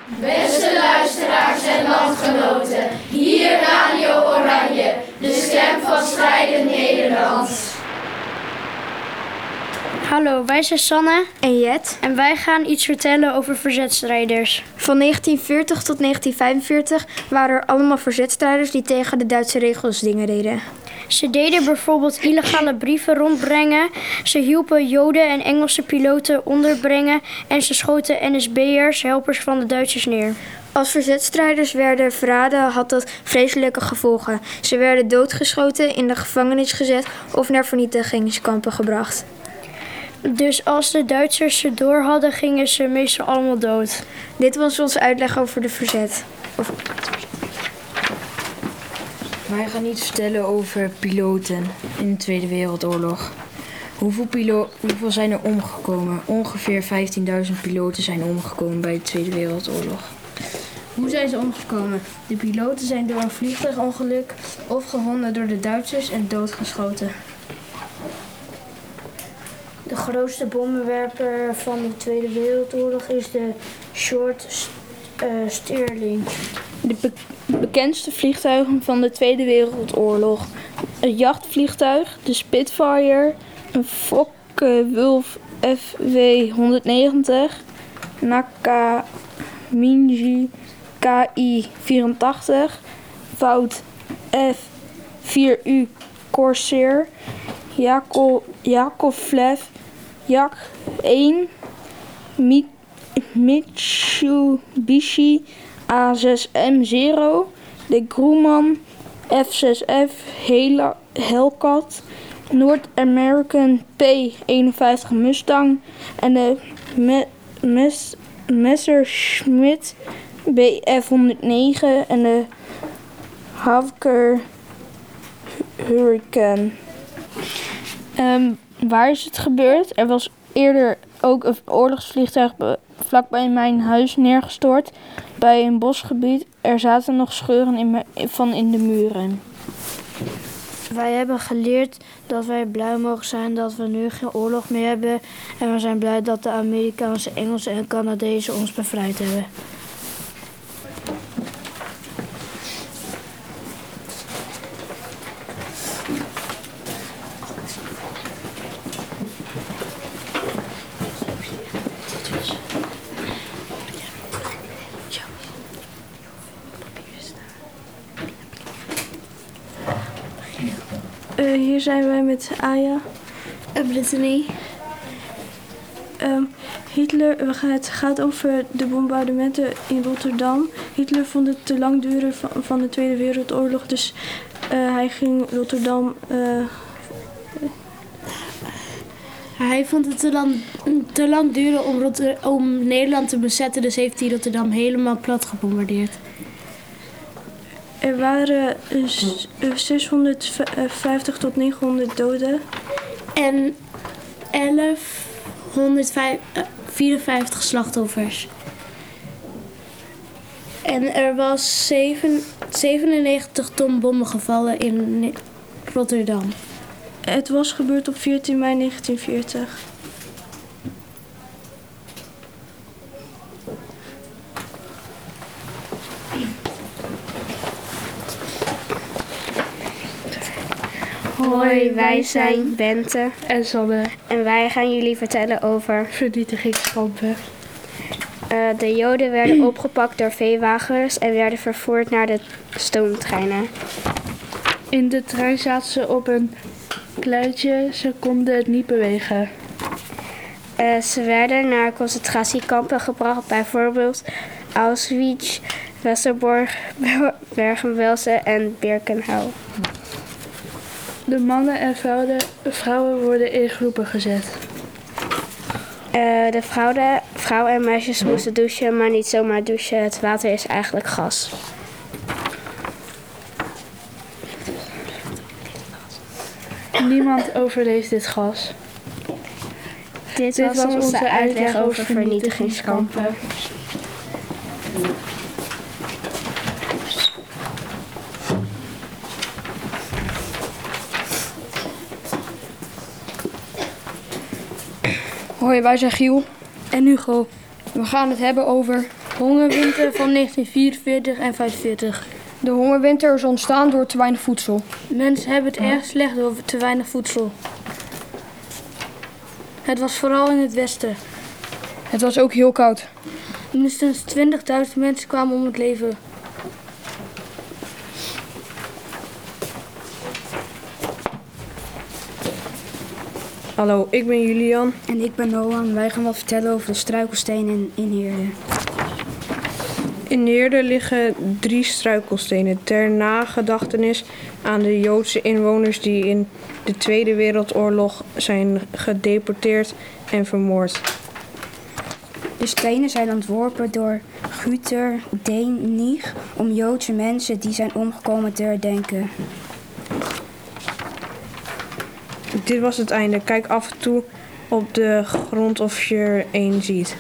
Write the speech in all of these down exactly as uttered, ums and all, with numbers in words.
Beste luisteraars en landgenoten, hier Radio Oranje, de stem van strijdend Nederland. Hallo, wij zijn Sanne en Jet en wij gaan iets vertellen over verzetstrijders. Van negentien veertig tot negentien vijfenveertig waren er allemaal verzetstrijders die tegen de Duitse regels dingen deden. Ze deden bijvoorbeeld illegale brieven rondbrengen, ze hielpen Joden en Engelse piloten onderbrengen en ze schoten N S B'ers, helpers van de Duitsers, neer. Als verzetstrijders werden verraden had dat vreselijke gevolgen. Ze werden doodgeschoten, in de gevangenis gezet of naar vernietigingskampen gebracht. Dus als de Duitsers ze door hadden, gingen ze meestal allemaal dood. Dit was onze uitleg over de verzet. Of... Wij gaan iets vertellen over piloten in de Tweede Wereldoorlog. Hoeveel, pilo- hoeveel zijn er omgekomen? Ongeveer vijftienduizend piloten zijn omgekomen bij de Tweede Wereldoorlog. Hoe zijn ze omgekomen? De piloten zijn door een vliegtuigongeluk of gewonden door de Duitsers en doodgeschoten. De grootste bommenwerper van de Tweede Wereldoorlog is de Short uh, Stirling. De be- bekendste vliegtuigen van de Tweede Wereldoorlog. Een jachtvliegtuig, de Spitfire, een Focke-Wulf F W honderdnegentig, Nakaminji K I vierentachtig, Vought F vier U Corsair, Yakov, Yakovlev Jak één, Mi- Mitsubishi A zes M zero, de Grumman F zes F Hela- Hellcat, North American P eenenvijftig Mustang en de Me- Mes- Messerschmitt B F honderdnegen en de Hawker Hurricane. Um, waar is het gebeurd? Er was eerder ook een oorlogsvliegtuig be- vlakbij mijn huis neergestort bij een bosgebied. Er zaten nog scheuren in me- van in de muren. Wij hebben geleerd dat wij blij mogen zijn dat we nu geen oorlog meer hebben. En we zijn blij dat de Amerikaanse, Engelsen en Canadezen ons bevrijd hebben. Uh, hier zijn wij met Aya. En Brittany. Um, Hitler, we gaan, het gaat over de bombardementen in Rotterdam. Hitler vond het te lang duren van, van de Tweede Wereldoorlog, dus uh, hij ging Rotterdam... Uh, Hij vond het te lang, te lang duren om, Rotter- om Nederland te bezetten, dus heeft hij Rotterdam helemaal plat gebombardeerd. Er waren uh, zeshonderdvijftig tot negenhonderd doden. En elfhonderdvierenvijftig slachtoffers. En er was zeven, zevenennegentig ton bommen gevallen in Rotterdam. Het was gebeurd op veertien mei negentien veertig. Hoi, wij zijn Bente en Sanne en wij gaan jullie vertellen over vernietigingskampen. Uh, de Joden werden opgepakt door veewagens en werden vervoerd naar de stoomtreinen. In de trein zaten ze op een kluitje, ze konden het niet bewegen. Uh, ze werden naar concentratiekampen gebracht, bijvoorbeeld Auschwitz, Westerbork, Bergen-Belsen en Birkenau. De mannen en vrouwen, vrouwen worden in groepen gezet. Uh, de vrouwen, vrouwen en meisjes moesten douchen, maar niet zomaar douchen. Het water is eigenlijk gas. Niemand overleeft dit gas. Dit, dit was, was onze uitleg, uitleg over vernietigingskampen. Hoi, wij zijn Giel en Hugo. We gaan het hebben over Hongerwinter van negentien vierenveertig en vijfenveertig. De hongerwinter is ontstaan door te weinig voedsel. Mensen hebben het erg slecht door te weinig voedsel. Het was vooral in het westen. Het was ook heel koud. Minstens twintigduizend mensen kwamen om het leven. Hallo, ik ben Julian. En ik ben Noah. Wij gaan wat vertellen over de struikelstenen in Heerden. In Heerden liggen drie struikelstenen ter nagedachtenis aan de Joodse inwoners die in de Tweede Wereldoorlog zijn gedeporteerd en vermoord. De stenen zijn ontworpen door Güter Deenig om Joodse mensen die zijn omgekomen te herdenken. Dit was het einde. Kijk af en toe op de grond of je er één ziet.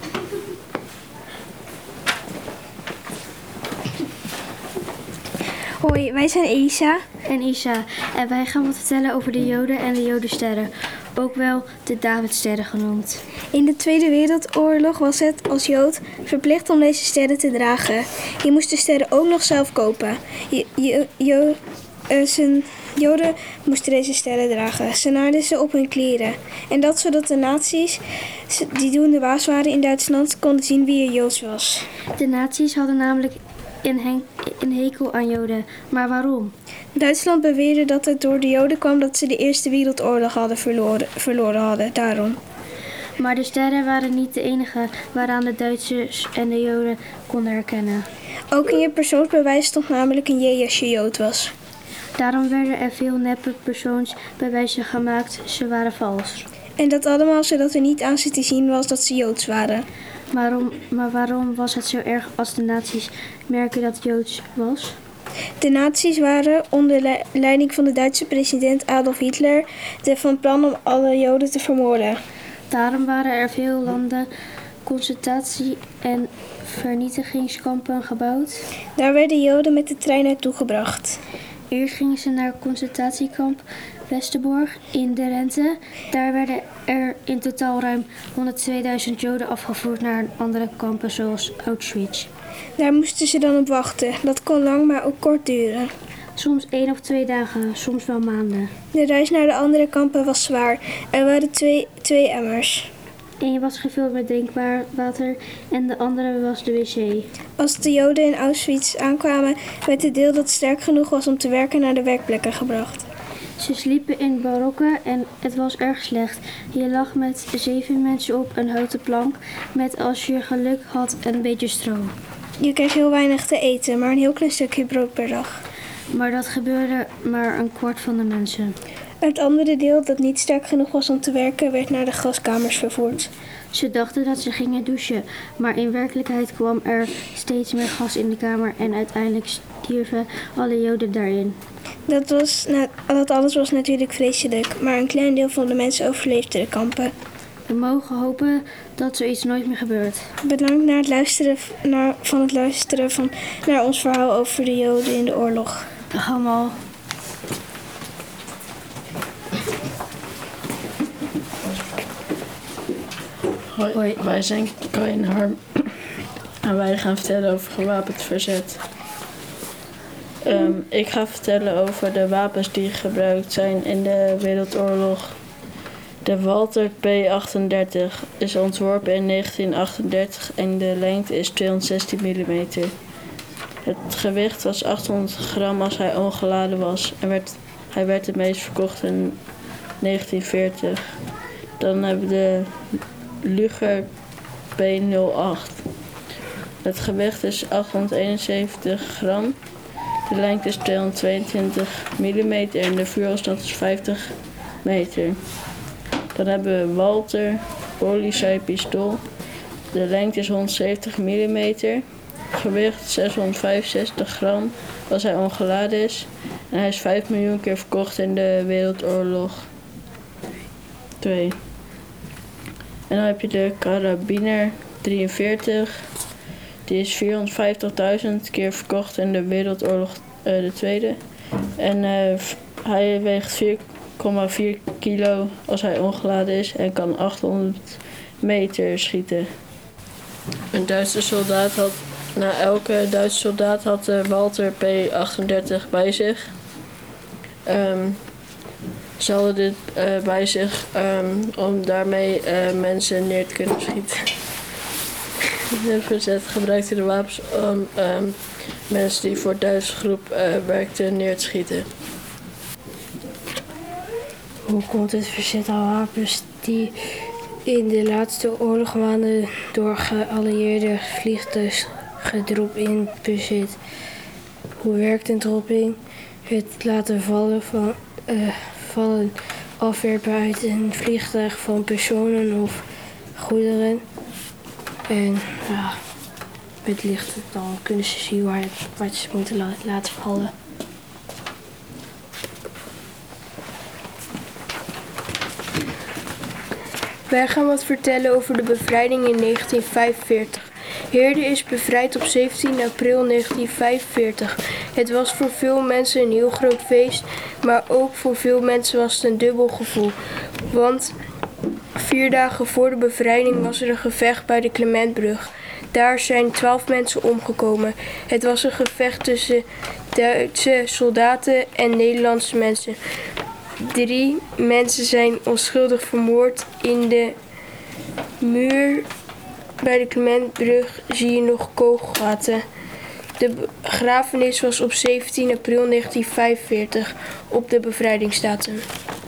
Hoi, wij zijn Elisa. En Isa. En wij gaan wat vertellen over de Joden en de Jodensterren. Ook wel de Davidsterren genoemd. In de Tweede Wereldoorlog was het als Jood verplicht om deze sterren te dragen. Je moest de sterren ook nog zelf kopen. Je, je, je, uh, zijn Joden moesten deze sterren dragen. Ze naarden ze op hun kleren. En dat zodat de nazi's, die toen de baas waren in Duitsland, konden zien wie er Joods was. De nazi's hadden namelijk een, hen- een hekel aan Joden. Maar waarom? Duitsland beweerde dat het door de Joden kwam dat ze de Eerste Wereldoorlog hadden verloren, verloren hadden. Daarom. Maar de sterren waren niet de enige waaraan de Duitsers en de Joden konden herkennen. Ook in je persoonsbewijs stond namelijk een J als je Jood was. Daarom werden er veel neppe persoonsbewijzen gemaakt. Ze waren vals. En dat allemaal zodat er niet aan ze te zien was dat ze Joods waren. Waarom, maar waarom was het zo erg als de nazi's merken dat het Joods was? De nazi's waren onder le- leiding van de Duitse president Adolf Hitler de van plan om alle Joden te vermoorden. Daarom waren er veel landen concentratie- en vernietigingskampen gebouwd. Daar werden Joden met de trein naartoe gebracht. Eerst gingen ze naar concentratiekamp Westerbork in de Rente. Daar werden er in totaal ruim honderdtweeduizend Joden afgevoerd naar andere kampen zoals Auschwitz. Daar moesten ze dan op wachten. Dat kon lang, maar ook kort duren. Soms één of twee dagen, soms wel maanden. De reis naar de andere kampen was zwaar. Er waren twee, twee emmers. Eén was gevuld met drinkbaar water en de andere was de wc. Als de Joden in Auschwitz aankwamen, werd het deel dat sterk genoeg was om te werken naar de werkplekken gebracht. Ze sliepen in barokken en het was erg slecht. Je lag met zeven mensen op een houten plank met als je geluk had een beetje stro. Je kreeg heel weinig te eten, maar een heel klein stukje brood per dag. Maar dat gebeurde maar een kwart van de mensen. Het andere deel dat niet sterk genoeg was om te werken, werd naar de gaskamers vervoerd. Ze dachten dat ze gingen douchen, maar in werkelijkheid kwam er steeds meer gas in de kamer en uiteindelijk stierven alle Joden daarin. Dat, was, dat alles was natuurlijk vreselijk, maar een klein deel van de mensen overleefde de kampen. We mogen hopen dat zoiets nooit meer gebeurt. Bedankt naar het luisteren, naar, van het luisteren van, naar ons verhaal over de Joden in de oorlog. Dag allemaal. Hoi, Hoi, wij zijn Kai en Harm en wij gaan vertellen over gewapend verzet. Um, ik ga vertellen over de wapens die gebruikt zijn in de Wereldoorlog. De Walter P achtendertig is ontworpen in negentien achtendertig en de lengte is tweehonderdzestien millimeter. Het gewicht was achthonderd gram als hij ongeladen was en werd, hij werd het meest verkocht in negentien veertig. Dan hebben we de Luger P nul acht. Het gewicht is achthonderdeenenzeventig gram. De lengte is tweehonderdtweeëntwintig millimeter en de vuurafstand is vijftig meter. Dan hebben we Walter Polizeipistool. De lengte is honderdzeventig millimeter. Gewicht zeshonderdvijfenzestig gram als hij ongeladen is. En hij is vijf miljoen keer verkocht in de Wereldoorlog twee. En dan heb je de Karabiner drieënveertig. Die is vierhonderdvijftigduizend keer verkocht in de Wereldoorlog uh, de tweede. En uh, hij weegt vier komma vier kilo als hij ongeladen is en kan achthonderd meter schieten. Een Duitse soldaat had Na elke Duitse soldaat had de Walter P achtendertig bij zich. Um, ze hadden dit uh, bij zich um, om daarmee uh, mensen neer te kunnen schieten. De verzet gebruikte de wapens om um, mensen die voor de Duitse groep uh, werkten neer te schieten. Hoe komt het verzet aan wapens die in de laatste oorlogsmaanden door geallieerde vliegtuigen in bezit? Hoe werkt een dropping? Het laten vallen van uh, vallen afwerpen uit een vliegtuig van personen of goederen. En ja, met licht dan kunnen ze zien waar, waar ze moeten la- laten vallen. Wij gaan wat vertellen over de bevrijding in negentien vijfenveertig. Heerde is bevrijd op zeventien april negentien vijfenveertig. Het was voor veel mensen een heel groot feest, maar ook voor veel mensen was het een dubbel gevoel. Want vier dagen voor de bevrijding was er een gevecht bij de Clementbrug. Daar zijn twaalf mensen omgekomen. Het was een gevecht tussen Duitse soldaten en Nederlandse mensen. Drie mensen zijn onschuldig vermoord. In de muur bij de Clementbrug zie je nog kogelgaten. De begrafenis was op zeventien april negentien vijfenveertig op de bevrijdingsdatum.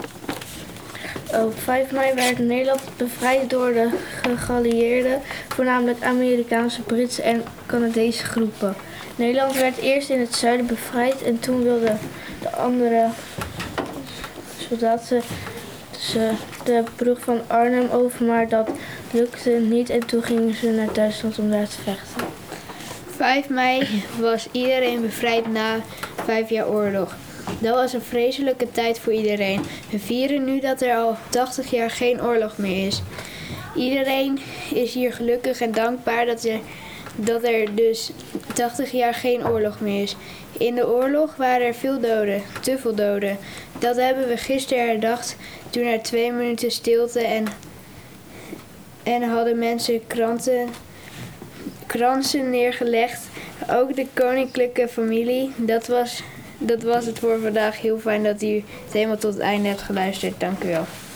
Op vijf mei werd Nederland bevrijd door de geallieerden, voornamelijk Amerikaanse, Britse en Canadese groepen. Nederland werd eerst in het zuiden bevrijd en toen wilden de andere soldaten de brug van Arnhem over, maar dat lukte niet en toen gingen ze naar Duitsland om daar te vechten. vijf mei was iedereen bevrijd na vijf jaar oorlog. Dat was een vreselijke tijd voor iedereen. We vieren nu dat er al tachtig jaar geen oorlog meer is. Iedereen is hier gelukkig en dankbaar dat er, dat er dus tachtig jaar geen oorlog meer is. In de oorlog waren er veel doden, te veel doden. Dat hebben we gisteren herdacht toen er twee minuten stilte en, en hadden mensen kranten, kransen neergelegd. Ook de koninklijke familie. Dat was, dat was het voor vandaag. Heel fijn dat u het helemaal tot het einde hebt geluisterd. Dank u wel.